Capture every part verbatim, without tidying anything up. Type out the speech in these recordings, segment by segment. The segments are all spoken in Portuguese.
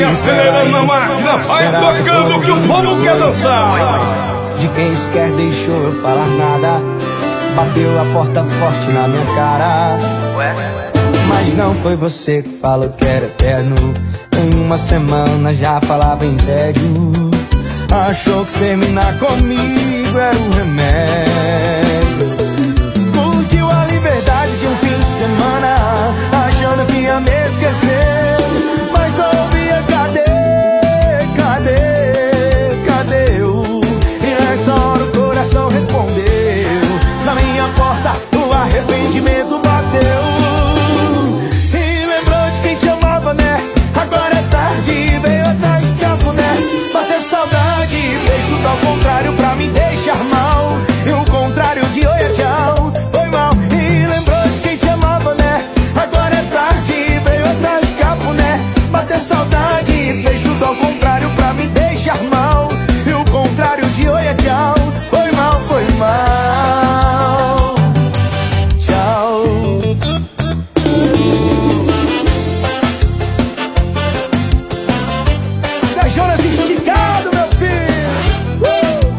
vai acelerando a máquina, vai tocando que o povo quer dançar. De quem sequer deixou eu falar nada, bateu a porta forte na minha cara. Mas não foi você que falou que era eterno. Em uma semana já falava em tédio. Achou que terminar comigo era um remédio. Curtiu a liberdade de um fim de semana, achando que ia me esquecer. Mas só ouvia cadê, cadê, cadê eu? E nessa hora o coração respondeu. Na minha porta o arrependimento bateu. E lembrou de quem te amava, né? Agora é tarde, veio atrás de cafuné. Bateu saudade, fez tudo ao contrário pra me deixar mal. E o contrário de oi é tchau, foi mal. E lembrou de quem te amava, né? Agora é tarde, veio atrás de cafuné. Bateu saudade, fez tudo ao contrário pra me deixar mal. E o contrário de oi é tchau, foi mal, foi mal. Tchau. Jonas esticado, meu filho. uh!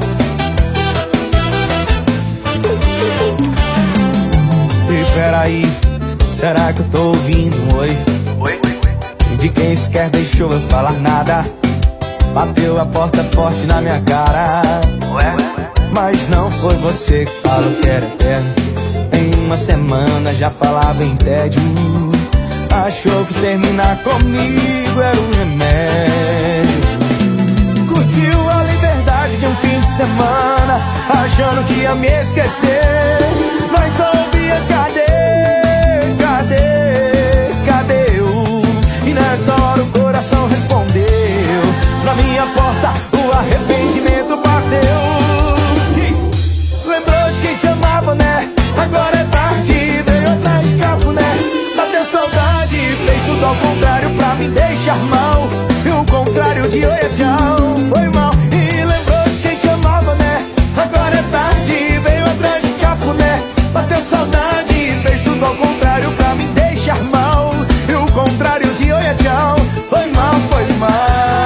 E peraí, será que eu tô ouvindo um oi? Oi? De quem sequer deixou eu falar nada, bateu a porta forte na minha cara. Ué? Mas não foi você que falou que era eterno. Em uma semana já falava em tédio. Achou que terminar comigo era um remédio. Curtiu a liberdade de um fim de semana, achando que ia me esquecer. Mas só ouvia cadê, cadê, cadê eu? E nessa hora o coração respondeu. Na minha porta o arrependimento bateu. Diz, lembrou de quem te amava, né? Agora é tarde, veio atrás de cafuné. Bateu saudade, fez tudo ao contrário pra me deixar mal. E o contrário de oi é tchau, foi mal. E lembrou de quem te amava, né? Agora é tarde, veio atrás de cafuné. Bateu saudade, fez tudo ao contrário pra me deixar mal. E o contrário de oi é tchau, foi mal, foi mal.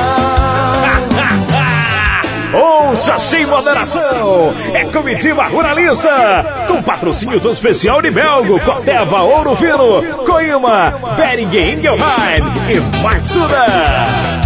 Ouça sem moderação, é Comitiva Ruralista, com patrocínio do especial de Belgo, Coteva, Ouro Fino, Coima, Bering, Ingelheim e Matsuda.